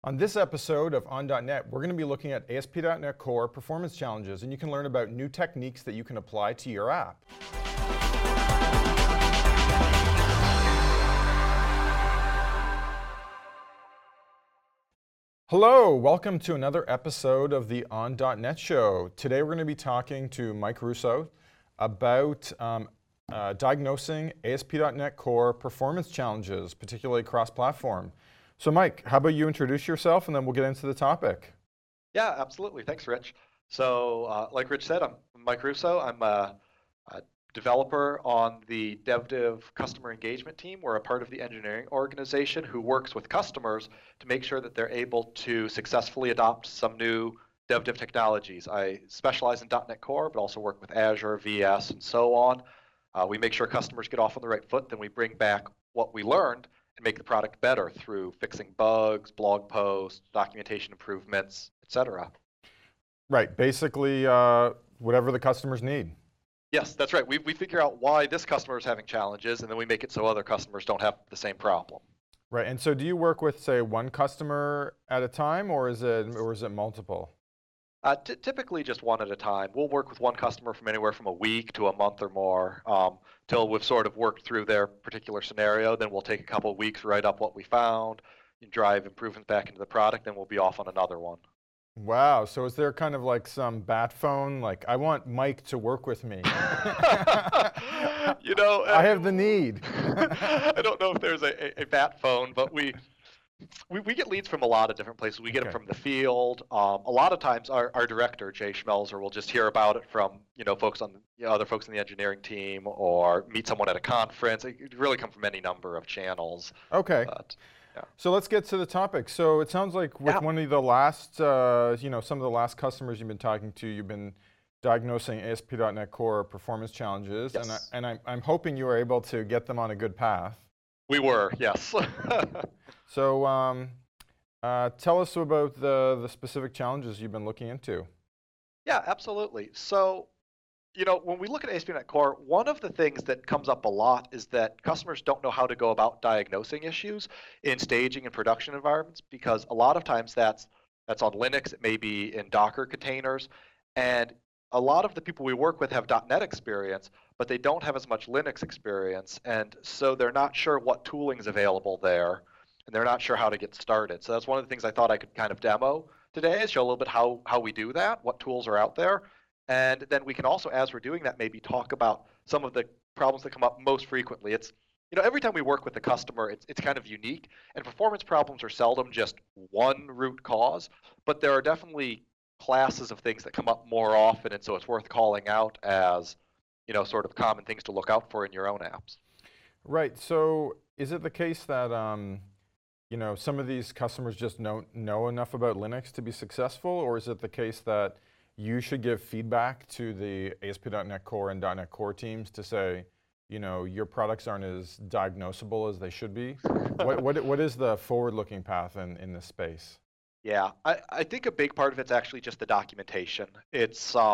On this episode of On.NET, we're going to be looking at ASP.NET Core performance challenges, and you can learn about new techniques that you can apply to your app. Hello, welcome to another episode of the On.NET Show. Today we're going to be talking to Mike Russo about diagnosing ASP.NET Core performance challenges, particularly cross-platform. So Mike, how about you introduce yourself and then we'll get into the topic. Yeah, absolutely. Thanks, Rich. So, like Rich said, I'm Mike Russo. I'm a developer on the DevDiv customer engagement team. We're a part of the engineering organization who works with customers to make sure that they're able to successfully adopt some new DevDiv technologies. I specialize in .NET Core, but also work with Azure, VS, and so on. We make sure customers get off on the right foot, then we bring back what we learned and make the product better through fixing bugs, blog posts, documentation improvements, etc. Right, basically whatever the customers need. Yes, that's right. We figure out why this customer is having challenges, and then we make it so other customers don't have the same problem. Right, and so do you work with, say, one customer at a time, or is it multiple? Typically just one at a time. We'll work with one customer from anywhere from a week to a month or more till we've sort of worked through their particular scenario. Then we'll take a couple of weeks, write up what we found, and drive improvements back into the product, then we'll be off on another one. Wow, so is there kind of like some bat phone, like, I want Mike to work with me? You know, I have the need. I don't know if there's a bat phone, but we get leads from a lot of different places. We get them from the field. A lot of times our director, Jay Schmelzer, will just hear about it from folks on other folks in the engineering team or meet someone at a conference. It really come from any number of channels. Okay. But, yeah. So let's get to the topic. So it sounds like with one of the last, some of the last customers you've been talking to, you've been diagnosing ASP.NET Core performance challenges, Yes. and I'm hoping you were able to get them on a good path. We were, yes. So tell us about the specific challenges you've been looking into. Yeah, absolutely. So, when we look at ASP.NET Core, one of the things that comes up a lot is that customers don't know how to go about diagnosing issues in staging and production environments, because a lot of times that's on Linux, it may be in Docker containers, and a lot of the people we work with have .NET experience, but they don't have as much Linux experience, and so they're not sure what tooling is available there, and they're not sure how to get started. So that's one of the things I thought I could kind of demo today, is show a little bit how we do that, what tools are out there. And then we can also, as we're doing that, maybe talk about some of the problems that come up most frequently. It's, every time we work with the customer, it's kind of unique, and performance problems are seldom just one root cause, but there are definitely classes of things that come up more often, and so it's worth calling out as, sort of common things to look out for in your own apps. Right. So is it the case that some of these customers just don't know enough about Linux to be successful, or is it the case that you should give feedback to the ASP.NET Core and .NET Core teams to say, your products aren't as diagnosable as they should be? What is the forward-looking path in this space? Yeah, I think a big part of it's actually just the documentation. It's a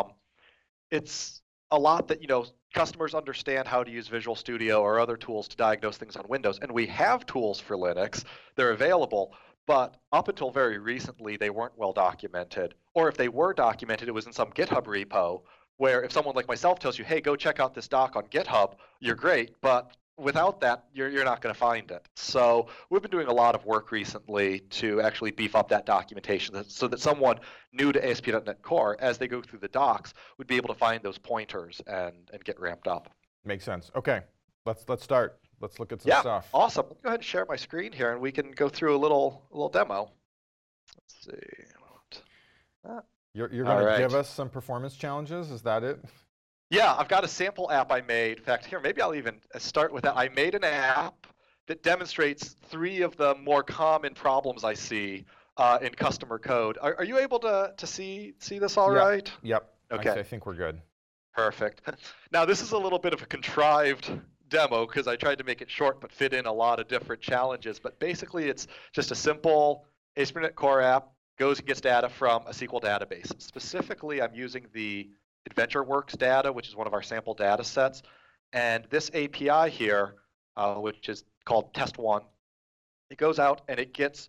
lot that, customers understand how to use Visual Studio or other tools to diagnose things on Windows, and we have tools for Linux. They're available, but up until very recently, they weren't well documented. Or if they were documented, it was in some GitHub repo, where if someone like myself tells you, hey, go check out this doc on GitHub, you're great, but without that, you're not going to find it. So we've been doing a lot of work recently to actually beef up that documentation so that someone new to ASP.NET Core, as they go through the docs, would be able to find those pointers and get ramped up. Makes sense. Okay, let's start. Let's look at some stuff. Awesome. Let me go ahead and share my screen here, and we can go through a little demo. Let's see. You're going to give us some performance challenges? Is that it? Yeah, I've got a sample app I made. In fact, here, maybe I'll even start with that. I made an app that demonstrates 3 of the more common problems I see in customer code. Are you able to see this all right? Yep. Okay. I think we're good. Perfect. Now, this is a little bit of a contrived demo because I tried to make it short but fit in a lot of different challenges. But basically, it's just a simple ASP.NET Core app, goes and gets data from a SQL database. Specifically, I'm using the AdventureWorks data, which is one of our sample data sets. And this API here, which is called Test1, it goes out and it gets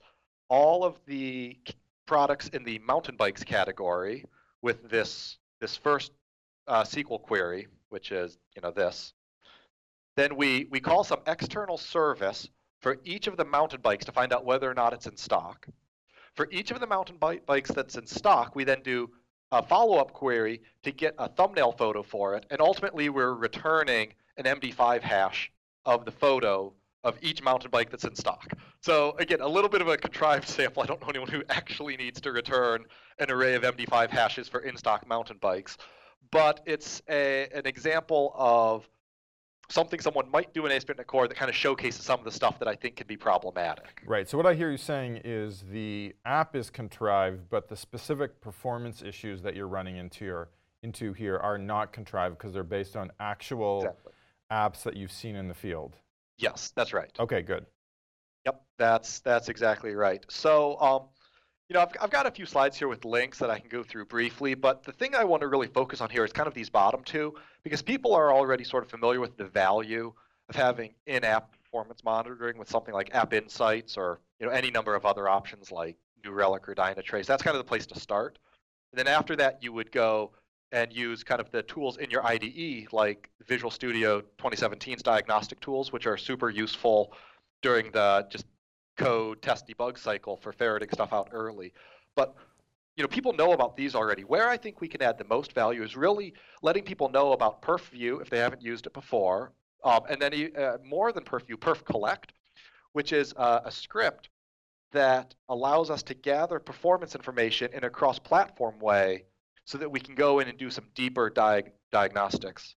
all of the products in the mountain bikes category with this first SQL query, which is this. Then we call some external service for each of the mountain bikes to find out whether or not it's in stock. For each of the mountain bikes that's in stock, we then do a follow-up query to get a thumbnail photo for it, and ultimately we're returning an MD5 hash of the photo of each mountain bike that's in stock. So again, a little bit of a contrived sample. I don't know anyone who actually needs to return an array of MD5 hashes for in-stock mountain bikes, but it's an example of something someone might do in ASP.NET Core that kind of showcases some of the stuff that I think can be problematic. Right, so what I hear you saying is the app is contrived, but the specific performance issues that you're running into here are not contrived because they're based on actual apps that you've seen in the field. Yes, that's right. Okay, good. Yep, that's exactly right. So, I've got a few slides here with links that I can go through briefly, but the thing I want to really focus on here is kind of these bottom two, because people are already sort of familiar with the value of having in-app performance monitoring with something like App Insights or any number of other options like New Relic or Dynatrace. That's kind of the place to start. And then after that, you would go and use kind of the tools in your IDE, like Visual Studio 2017's diagnostic tools, which are super useful during the just code test debug cycle for ferreting stuff out early. But people know about these already. Where I think we can add the most value is really letting people know about PerfView if they haven't used it before, and then more than PerfView, PerfCollect, which is a script that allows us to gather performance information in a cross-platform way so that we can go in and do some deeper diagnostics.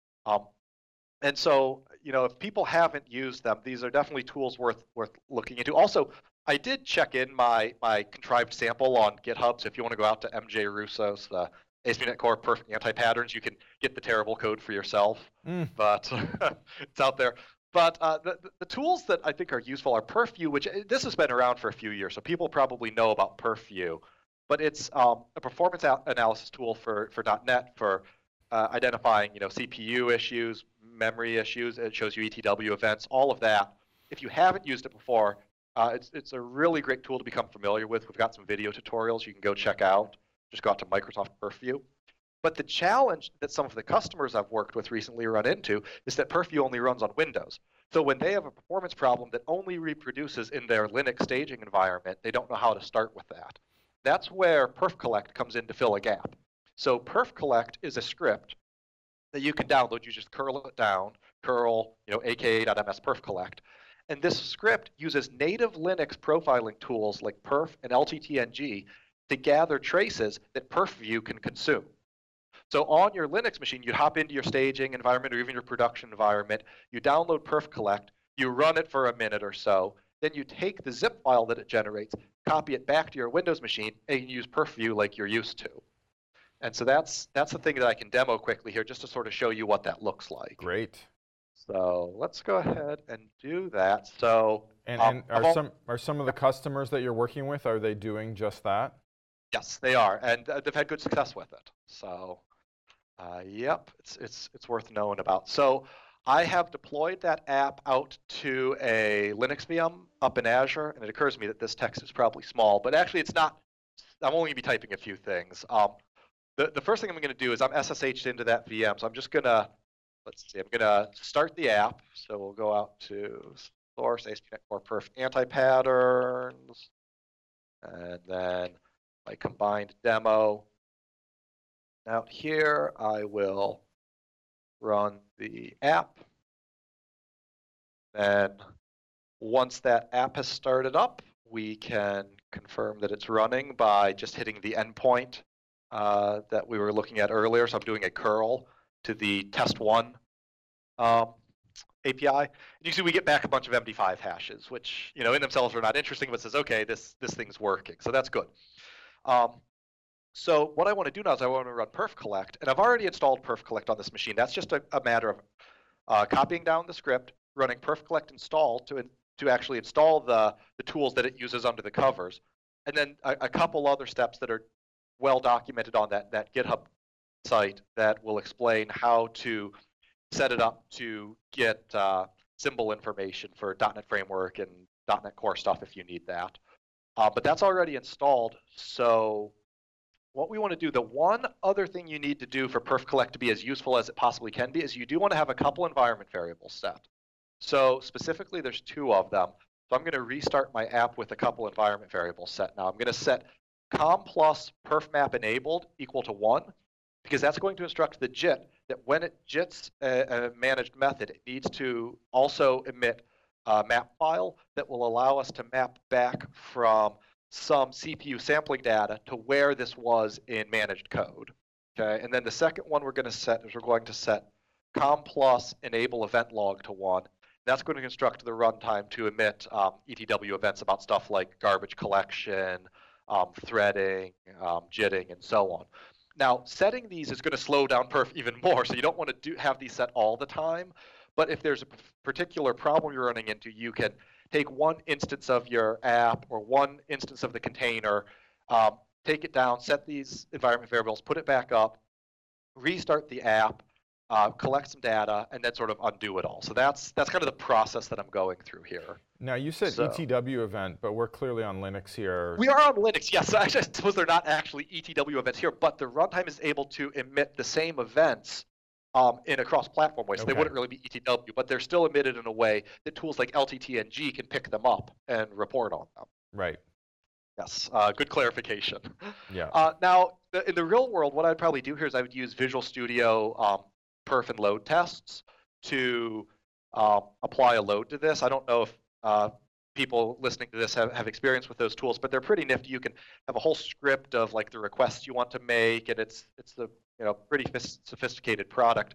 And so, if people haven't used them, these are definitely tools worth looking into. Also, I did check in my contrived sample on GitHub, so if you want to go out to MJ Russo's ASP.NET Core Perf Anti-Patterns, you can get the terrible code for yourself, but it's out there. But the tools that I think are useful are PerfView, which this has been around for a few years, so people probably know about PerfView. But it's a performance analysis tool for .NET for identifying CPU issues, memory issues. It shows you ETW events, all of that. If you haven't used it before, it's a really great tool to become familiar with. We've got some video tutorials you can go check out. Just go out to Microsoft PerfView. But the challenge that some of the customers I've worked with recently run into is that PerfView only runs on Windows. So when they have a performance problem that only reproduces in their Linux staging environment, they don't know how to start with that. That's where PerfCollect comes in to fill a gap. So PerfCollect is a script that you can download. You just curl it down, curl, aka.ms perfcollect. And this script uses native Linux profiling tools like perf and LTTNG to gather traces that PerfView can consume. So on your Linux machine, you hop into your staging environment or even your production environment, you download PerfCollect, you run it for a minute or so, then you take the zip file that it generates, copy it back to your Windows machine, and you use PerfView like you're used to. And so that's the thing that I can demo quickly here just to sort of show you what that looks like. Great. So let's go ahead and do that. So and are some of the customers that you're working with, are they doing just that? Yes, they are, and they've had good success with it. So yep, it's worth knowing about. So I have deployed that app out to a Linux VM up in Azure, and it occurs to me that this text is probably small, but actually it's not. I'm only going to be typing a few things. The first thing I'm going to do is I'm SSH'd into that VM, so I'm just going to, I'm going to start the app. So we'll go out to source, ASP.NET Core Perf Anti-Patterns, and then my combined demo. Out here, I will run the app. Then once that app has started up, we can confirm that it's running by just hitting the endpoint that we were looking at earlier. So I'm doing a curl to the test1 API. And you see we get back a bunch of MD5 hashes, which in themselves are not interesting, but says, okay, this thing's working. So that's good. So what I want to do now is I want to run PerfCollect, and I've already installed PerfCollect on this machine. That's just a matter of copying down the script, running PerfCollect install to actually install the tools that it uses under the covers, and then a couple other steps that are well documented on that GitHub site that will explain how to set it up to get symbol information for .NET Framework and .NET Core stuff if you need that. But that's already installed. So what we want to do, the one other thing you need to do for perf collect to be as useful as it possibly can be is you do want to have a couple environment variables set. So specifically, there's two of them. So I'm going to restart my app with a couple environment variables set now. I'm going to set com plus perfmap enabled equal to 1, because that's going to instruct the JIT that when it JITs a managed method, it needs to also emit a map file that will allow us to map back from some CPU sampling data to where this was in managed code. Okay, and then the second one we're going to set is we're going to set com plus enable event log to 1. That's going to instruct the runtime to emit ETW events about stuff like garbage collection, threading, jitting, and so on. Now, setting these is going to slow down perf even more, so you don't want to have these set all the time. But if there's a particular problem you're running into, you can take one instance of your app or one instance of the container, take it down, set these environment variables, put it back up, restart the app, collect some data, and then sort of undo it all. So that's kind of the process that I'm going through here. Now, you said ETW event, but we're clearly on Linux here. We are on Linux, yes. I suppose they're not actually ETW events here, but the runtime is able to emit the same events in a cross-platform way. So they wouldn't really be ETW, but they're still emitted in a way that tools like LTTNG can pick them up and report on them. Right. Yes, good clarification. Yeah. Now, in the real world, what I'd probably do here is I would use Visual Studio perf and load tests to apply a load to this. I don't know if people listening to this have experience with those tools, but they're pretty nifty. You can have a whole script of like the requests you want to make, and it's the pretty sophisticated product.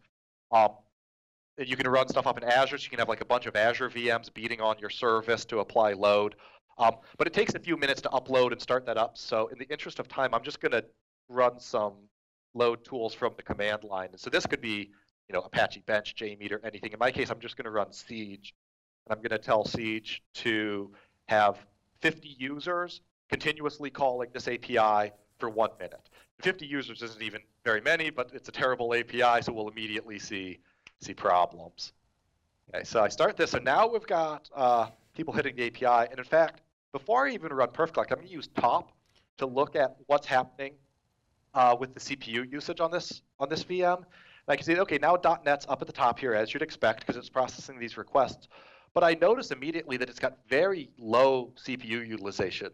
You can run stuff up in Azure, so you can have like a bunch of Azure VMs beating on your service to apply load. But it takes a few minutes to upload and start that up. So in the interest of time, I'm just going to run some load tools from the command line. And so this could be, Apache Bench, JMeter, anything. In my case, I'm just going to run Siege. And I'm going to tell Siege to have 50 users continuously calling this API for 1 minute. 50 users isn't even very many, but it's a terrible API, so we'll immediately see problems. Okay, so I start this, and now we've got people hitting the API. And in fact, before I even run perf collect, I'm going to use top to look at what's happening with the CPU usage on this VM. And I can see, okay, now .NET's up at the top here, as you'd expect, because it's processing these requests. But I notice immediately that it's got very low CPU utilization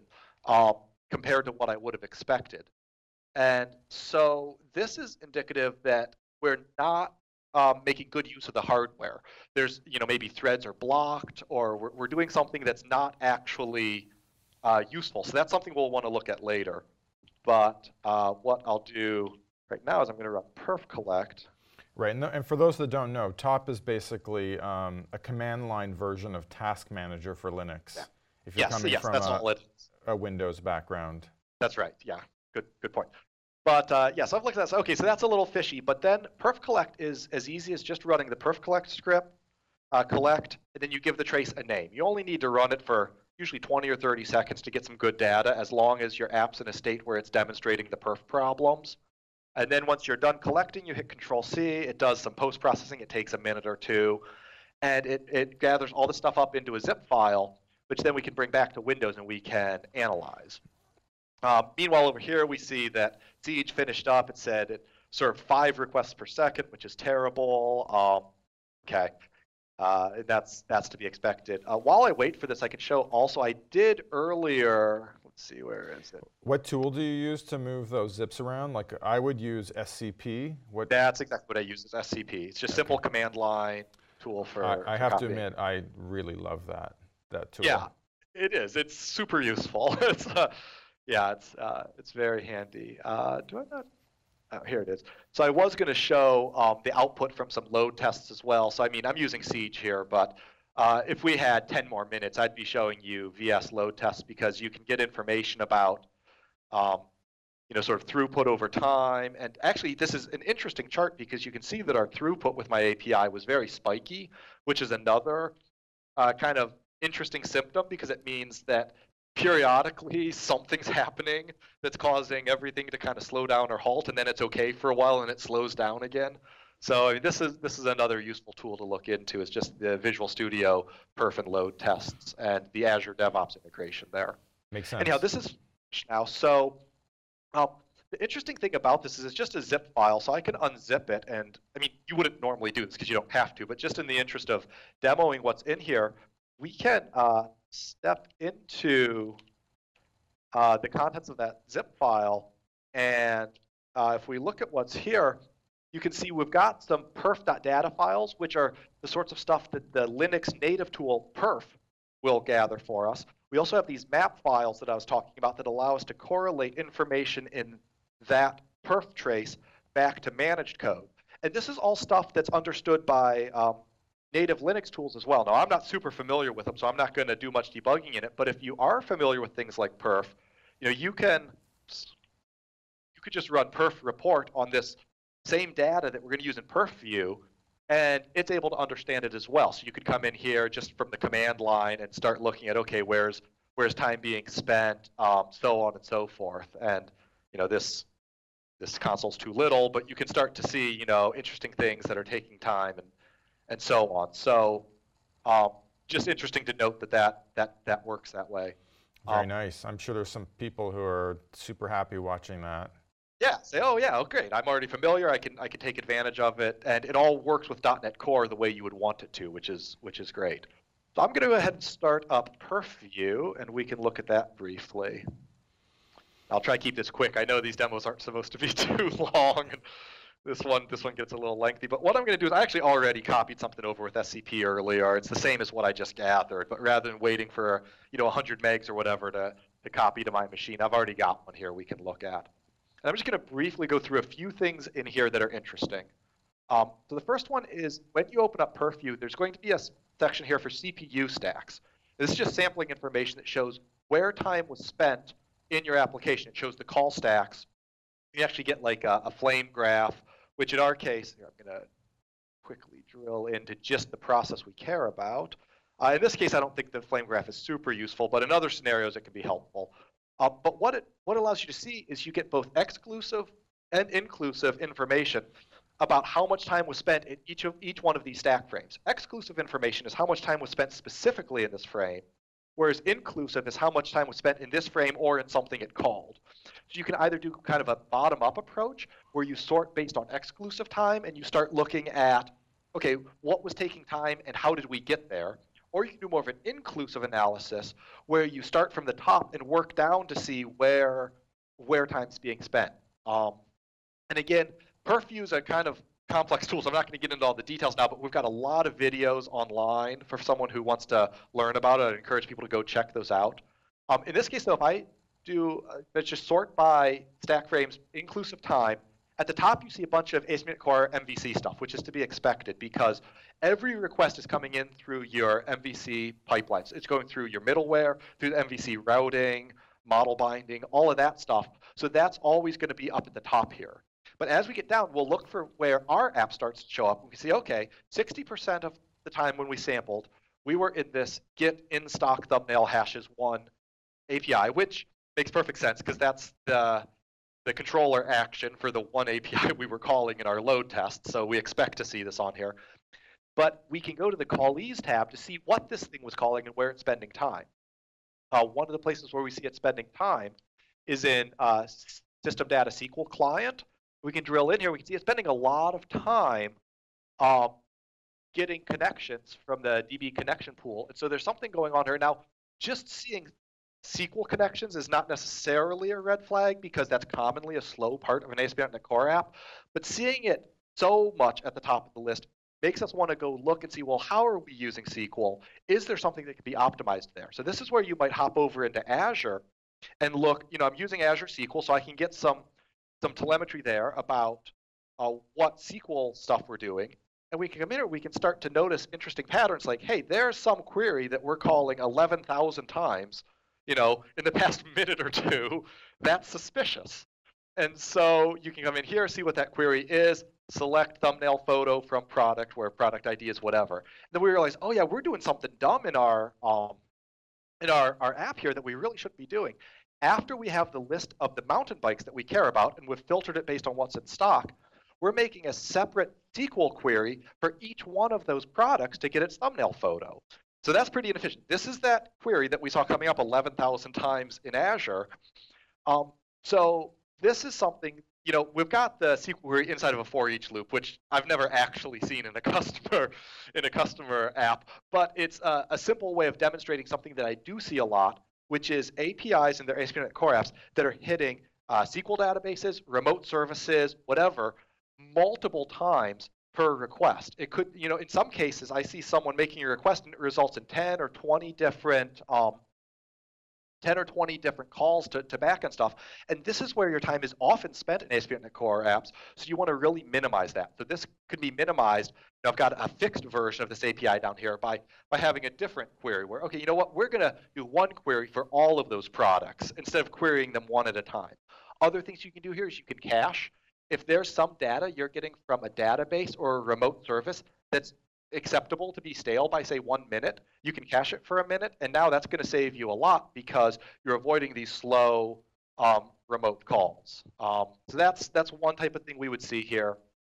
compared to what I would have expected. And so this is indicative that we're not making good use of the hardware. There's, maybe threads are blocked, or we're doing something that's not actually useful. So that's something we'll want to look at later. But what I'll do right now is I'm going to run perf collect. Right, and for those that don't know, top is basically a command line version of Task Manager for Linux. Yeah. If you're coming from that's all it is. A Windows background. That's right, yeah, good point. But yeah, so I've looked at that. Okay, so that's a little fishy, but then perf collect is as easy as just running the perf collect script, collect, and then you give the trace a name. You only need to run it for usually 20 or 30 seconds to get some good data, as long as your app's in a state where it's demonstrating the perf problems. And then once you're done collecting, you hit Control-C. It does some post-processing. It takes a minute or two. And it gathers all the stuff up into a zip file, which then we can bring back to Windows and we can analyze. Meanwhile, over here, we see that Siege finished up. It said it served 5 requests per second, which is terrible. Okay. That's to be expected. While I wait for this, I can show also I did earlier. Let's see, where is it? What tool do you use to move those zips around? Like I would use SCP. That's exactly what I use, is SCP. It's just simple command line tool for I have to admit, I really love that tool. Yeah, it is. It's super useful. It's it's very handy. Do I not? Oh, here it is. So I was going to show the output from some load tests as well. So I mean, I'm using Siege here, but if we had 10 more minutes, I'd be showing you VS load tests, because you can get information about, sort of throughput over time. And actually, this is an interesting chart, because you can see that our throughput with my API was very spiky, which is another kind of interesting symptom, because it means that periodically something's happening that's causing everything to kind of slow down or halt, and then it's okay for a while and it slows down again. So I mean, this is another useful tool to look into, is just the Visual Studio perf and load tests and the Azure DevOps integration there. Makes Anyhow, sense. this is now. So um, the interesting thing about this is it's just a zip file, so I can unzip it. And I mean, you wouldn't normally do this because you don't have to, but just in the interest of demoing what's in here, we can step into the contents of that zip file. And if we look at what's here, you can see we've got some perf.data files, which are the sorts of stuff that the Linux native tool perf will gather for us. We also have these map files that I was talking about that allow us to correlate information in that perf trace back to managed code. And this is all stuff that's understood by native Linux tools as well. Now, I'm not super familiar with them, so I'm not going to do much debugging in it. But if you are familiar with things like perf, you could just run perf report on this same data that we're going to use in perf view, and it's able to understand it as well. So you could come in here just from the command line and start looking at, okay, where's time being spent, so on and so forth. And this console's too little, but you can start to see interesting things that are taking time and so on. So just interesting to note that works that way. Very nice. I'm sure there's some people who are super happy watching that. Yeah, say, oh yeah, oh great. I'm already familiar. I can take advantage of it, and it all works with .NET Core the way you would want it to, which is great. So I'm going to go ahead and start up PerfView, and we can look at that briefly. I'll try to keep this quick. I know these demos aren't supposed to be too long, and this one gets a little lengthy. But what I'm going to do is I actually already copied something over with SCP earlier. It's the same as what I just gathered, but rather than waiting for 100 megs or whatever to copy to my machine, I've already got one here we can look at. And I'm just going to briefly go through a few things in here that are interesting. So the first one is when you open up PerfView, there's going to be a section here for CPU stacks. This is just sampling information that shows where time was spent in your application. It shows the call stacks. You actually get like a flame graph, which in our case, here, I'm going to quickly drill into just the process we care about. In this case, I don't think the flame graph is super useful, but in other scenarios, it can be helpful. But what it allows you to see is you get both exclusive and inclusive information about how much time was spent in each one of these stack frames. Exclusive information is how much time was spent specifically in this frame, whereas inclusive is how much time was spent in this frame or in something it called. So you can either do kind of a bottom-up approach where you sort based on exclusive time and you start looking at, okay, what was taking time and how did we get there? Or you can do more of an inclusive analysis where you start from the top and work down to see where time's being spent. And again, PerfView is a kind of complex tool, so I'm not going to get into all the details now, but we've got a lot of videos online for someone who wants to learn about it. I encourage people to go check those out. In this case, though, if I do, let's just sort by stack frames, inclusive time, at the top, you see a bunch of ASP.NET Core MVC stuff, which is to be expected because every request is coming in through your MVC pipelines. It's going through your middleware, through the MVC routing, model binding, all of that stuff. So that's always going to be up at the top here. But as we get down, we'll look for where our app starts to show up. We can see, okay, 60% of the time when we sampled, we were in this get in stock thumbnail hashes 1 API, which makes perfect sense because that's the controller action for the one API we were calling in our load test, so we expect to see this on here. But we can go to the callees tab to see what this thing was calling and where it's spending time. One of the places where we see it spending time is in System Data SQL Client. We can drill in here. We can see it's spending a lot of time getting connections from the DB connection pool. And so there's something going on here. Now, just seeing SQL connections is not necessarily a red flag because that's commonly a slow part of an ASP.NET Core app. But seeing it so much at the top of the list makes us want to go look and see, well, how are we using SQL? Is there something that can be optimized there? So this is where you might hop over into Azure and look, I'm using Azure SQL, so I can get some telemetry there about what SQL stuff we're doing. And we can come in here, we can start to notice interesting patterns like, hey, there's some query that we're calling 11,000 times, in the past minute or two. That's suspicious. And so you can come in here, see what that query is, select thumbnail photo from product where product ID is whatever. And then we realize, oh yeah, we're doing something dumb in our app here that we really shouldn't be doing. After we have the list of the mountain bikes that we care about and we've filtered it based on what's in stock, we're making a separate SQL query for each one of those products to get its thumbnail photo. So that's pretty inefficient. This is that query that we saw coming up 11,000 times in Azure. So this is something, we've got the SQL query inside of a for each loop, which I've never actually seen in a customer app, but it's a simple way of demonstrating something that I do see a lot, which is APIs in their ASP.NET Core apps that are hitting SQL databases, remote services, whatever, multiple times per request. It could, in some cases, I see someone making a request and it results in 10 or 20 different calls to backend stuff. And this is where your time is often spent in ASP.NET Core apps. So you want to really minimize that. So this could be minimized. I've got a fixed version of this API down here by having a different query where, okay, you know what? We're going to do one query for all of those products instead of querying them one at a time. Other things you can do here is you can cache. If there's some data you're getting from a database or a remote service that's acceptable to be stale by, say, 1 minute, you can cache it for a minute, and now that's going to save you a lot because you're avoiding these slow remote calls. So that's one type of thing we would see here.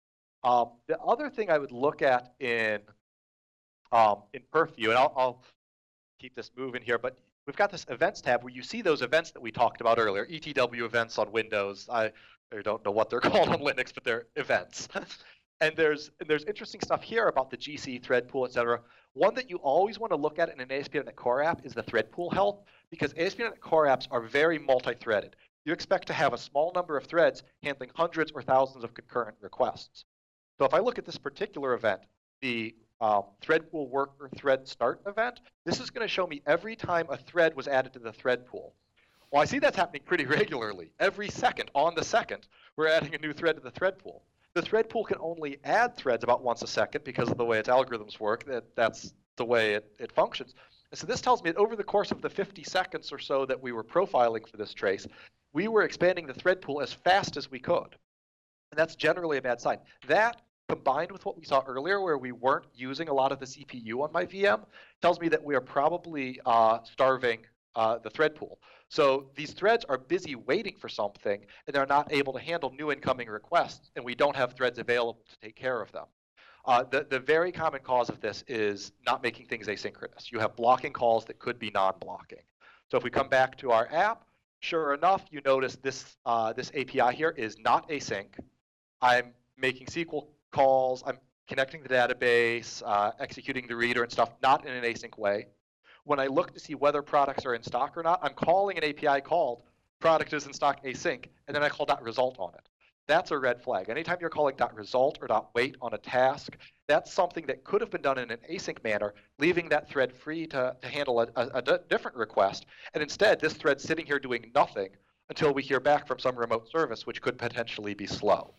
The other thing I would look at in PerfView, and I'll keep this moving here, but we've got this events tab where you see those events that we talked about earlier, ETW events on Windows. I don't know what they're called on Linux, but they're events. And there's interesting stuff here about the GC thread pool, et cetera. One that you always want to look at in an ASP.NET Core app is the thread pool health, because ASP.NET Core apps are very multi-threaded. You expect to have a small number of threads handling hundreds or thousands of concurrent requests. So if I look at this particular event, the thread pool worker thread start event, this is going to show me every time a thread was added to the thread pool. Well, I see that's happening pretty regularly. Every second, on the second, we're adding a new thread to the thread pool. The thread pool can only add threads about once a second because of the way its algorithms work. That's the way it functions. And so this tells me that over the course of the 50 seconds or so that we were profiling for this trace, we were expanding the thread pool as fast as we could. And that's generally a bad sign. That, combined with what we saw earlier where we weren't using a lot of the CPU on my VM, tells me that we are probably starving the thread pool. So these threads are busy waiting for something, and they're not able to handle new incoming requests, and we don't have threads available to take care of them. The very common cause of this is not making things asynchronous. You have blocking calls that could be non-blocking. So if we come back to our app, sure enough, you notice this API here is not async. I'm making SQL calls. I'm connecting the database, executing the reader and stuff, not in an async way. When I look to see whether products are in stock or not, I'm calling an API called product is in stock async, and then I call .result on it. That's a red flag. Anytime you're calling .result or .wait on a task, that's something that could have been done in an async manner, leaving that thread free to handle a different request. And instead, this thread's sitting here doing nothing until we hear back from some remote service, which could potentially be slow.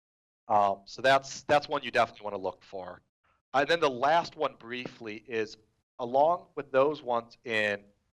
So that's one you definitely want to look for. And then the last one briefly is, along with those ones in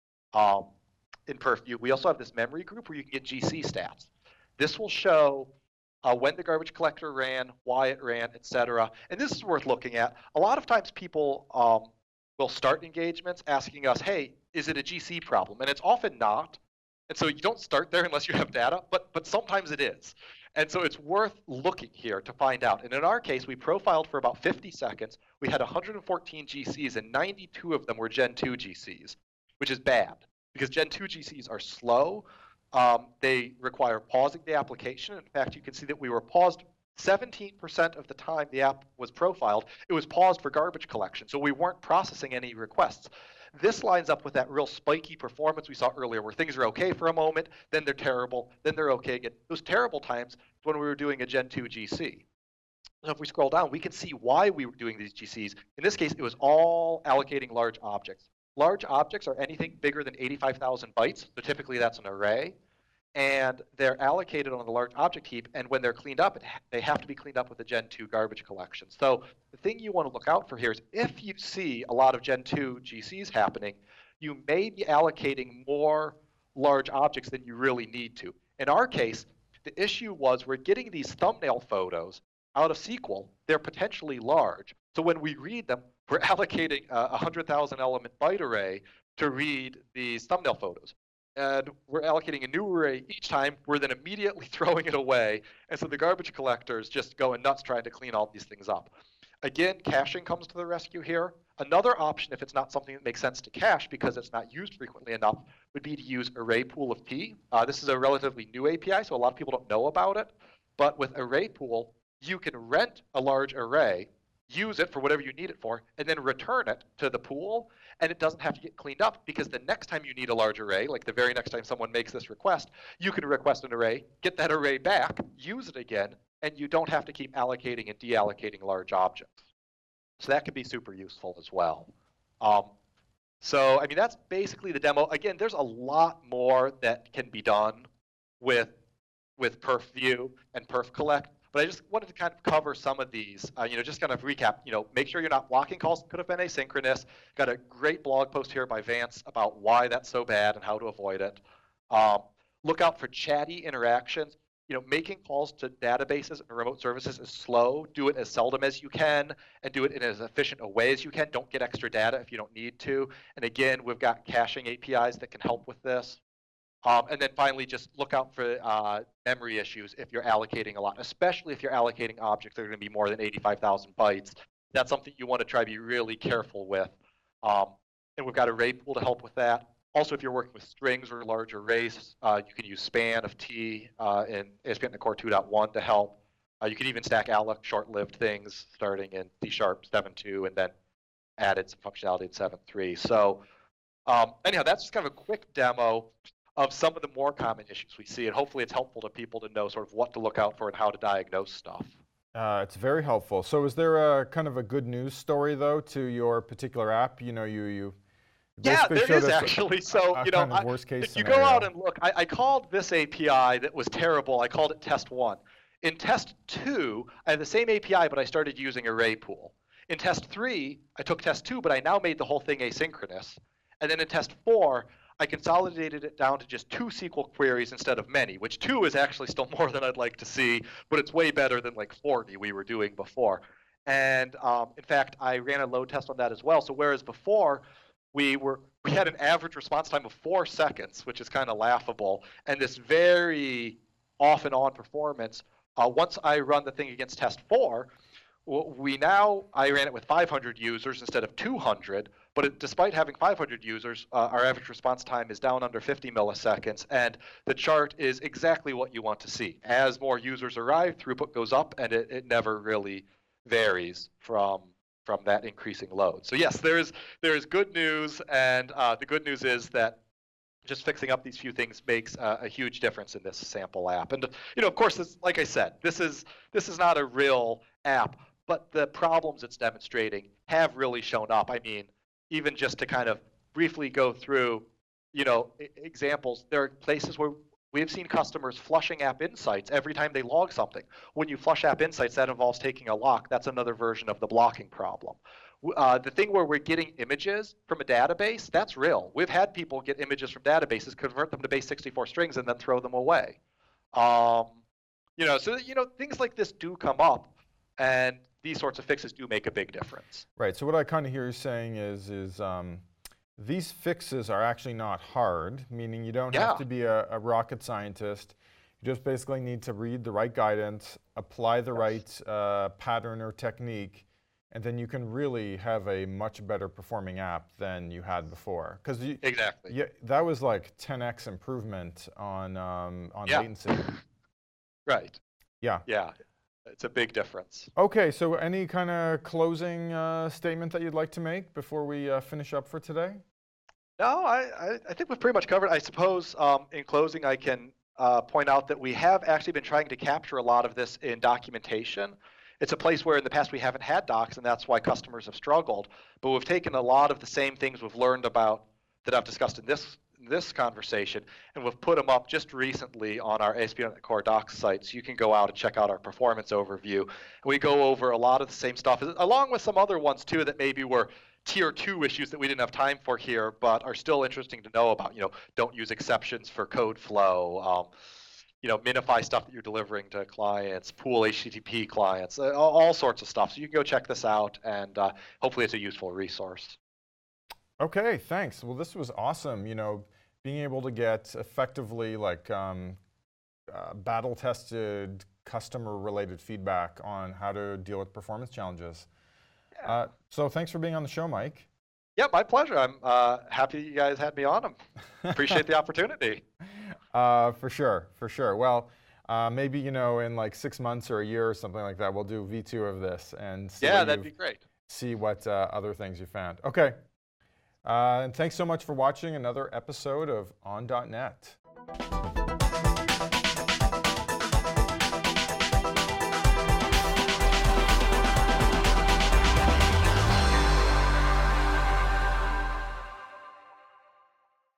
PerfView, we also have this memory group where you can get GC stats. This will show when the garbage collector ran, why it ran, etc. And this is worth looking at. A lot of times people will start engagements asking us, hey, is it a GC problem? And it's often not. And so you don't start there unless you have data, but sometimes it is. And so it's worth looking here to find out. And in our case, we profiled for about 50 seconds. We had 114 GCs, and 92 of them were Gen 2 GCs, which is bad because Gen 2 GCs are slow. They require pausing the application. In fact, you can see that we were paused 17% of the time the app was profiled. It was paused for garbage collection, so we weren't processing any requests. This lines up with that real spiky performance we saw earlier where things are okay for a moment, then they're terrible, then they're okay again. Those terrible times when we were doing a Gen 2 GC. So if we scroll down, we can see why we were doing these GCs. In this case, it was all allocating large objects. Large objects are anything bigger than 85,000 bytes, so typically that's an array. And they're allocated on the large object heap, and when they're cleaned up, they have to be cleaned up with a Gen 2 garbage collection. So the thing you want to look out for here is if you see a lot of Gen 2 GCs happening, you may be allocating more large objects than you really need to. In our case, the issue was we're getting these thumbnail photos out of SQL. They're potentially large. So when we read them, we're allocating a 100,000 element byte array to read these thumbnail photos. And we're allocating a new array each time. We're then immediately throwing it away. And so the garbage collector is just going nuts trying to clean all these things up. again, caching comes to the rescue here. Another option, if it's not something that makes sense to cache because it's not used frequently enough, would be to use array pool of T. This is a relatively new API, so a lot of people don't know about it. But with array pool, you can rent a large array, use it for whatever you need it for, and then return it to the pool. And it doesn't have to get cleaned up because the next time you need a large array, like the very next time someone makes this request, you can request an array, get that array back, use it again, and you don't have to keep allocating and deallocating large objects. So that can be super useful as well. So, I mean, that's basically the demo. Again, there's a lot more that can be done with perf view and perf collect, but I just wanted to kind of cover some of these, just kind of recap, make sure you're not blocking calls that could have been asynchronous. Got a great blog post here by Vance about why that's so bad and how to avoid it. Look out for chatty interactions. Making calls to databases and remote services is slow. Do it as seldom as you can and do it in as efficient a way as you can. Don't get extra data if you don't need to. And again, we've got caching APIs that can help with this. And then finally, just look out for memory issues if you're allocating a lot, especially if you're allocating objects that are going to be more than 85,000 bytes. That's something you want to try to be really careful with. And we've got array pool to help with that. Also, if you're working with strings or large arrays, you can use span of T in ASP.NET Core 2.1 to help. You can even stack alloc short-lived things starting in C# 7.2 and then added some functionality in 7.3. So anyhow, that's just kind of a quick demo of some of the more common issues we see, and hopefully it's helpful to people to know sort of what to look out for and how to diagnose stuff. It's very helpful. So is there a kind of a good news story, though, to your particular app? Yeah, there is actually. So, worst case if you scenario. go out and look, I called this API that was terrible, I called it test 1. In test 2, I have the same API, but I started using array pool. In test 3, I took test 2, but I now made the whole thing asynchronous. And then in test 4, I consolidated it down to just 2 SQL queries instead of many, which 2 is actually still more than I'd like to see, but it's way better than like 40 we were doing before. And in fact, I ran a load test on that as well. So whereas before, we had an average response time of 4 seconds, which is kind of laughable, and this very off and on performance. Once I run the thing against test 4, I ran it with 500 users instead of 200, but despite having 500 users, our average response time is down under 50 milliseconds, and the chart is exactly what you want to see. As more users arrive, throughput goes up, and it never really varies from that increasing load. So yes, there is good news, and the good news is that just fixing up these few things makes a huge difference in this sample app. And of course, like I said, this is not a real app, but the problems it's demonstrating have really shown up. I mean, even just to kind of briefly go through, examples, there are places where we've seen customers flushing App Insights every time they log something. When you flush App Insights, that involves taking a lock. That's another version of the blocking problem. The thing where we're getting images from a database, that's real. We've had people get images from databases, convert them to base64 strings, and then throw them away. So things like this do come up, and these sorts of fixes do make a big difference. Right. So what I kind of hear you saying is these fixes are actually not hard, meaning you don't have to be a rocket scientist. You just basically need to read the right guidance, apply the right pattern or technique, and then you can really have a much better performing app than you had before. Exactly. Yeah, that was like 10x improvement on latency. Right. Yeah. Yeah. It's a big difference. Okay, so any kind of closing statement that you'd like to make before we finish up for today? No, I think we've pretty much covered. I suppose in closing, I can point out that we have actually been trying to capture a lot of this in documentation. It's a place where in the past we haven't had docs, and that's why customers have struggled. But we've taken a lot of the same things we've learned about that I've discussed in this conversation, and we've put them up just recently on our ASP.NET Core docs site, so you can go out and check out our performance overview. And we go over a lot of the same stuff, along with some other ones too that maybe were tier 2 issues that we didn't have time for here, but are still interesting to know about. Don't use exceptions for code flow. Minify stuff that you're delivering to clients, pool HTTP clients, all sorts of stuff. So you can go check this out, and hopefully it's a useful resource. Okay, thanks. Well, this was awesome. Being able to get effectively battle-tested, customer-related feedback on how to deal with performance challenges. So thanks for being on the show, Mike. Yeah, my pleasure. I'm happy you guys had me on. Appreciate the opportunity. For sure. Well, maybe, in like 6 months or a year or something like that, we'll do V2 of this and see That'd be great. See what other things you found. Okay. And thanks so much for watching another episode of On.net.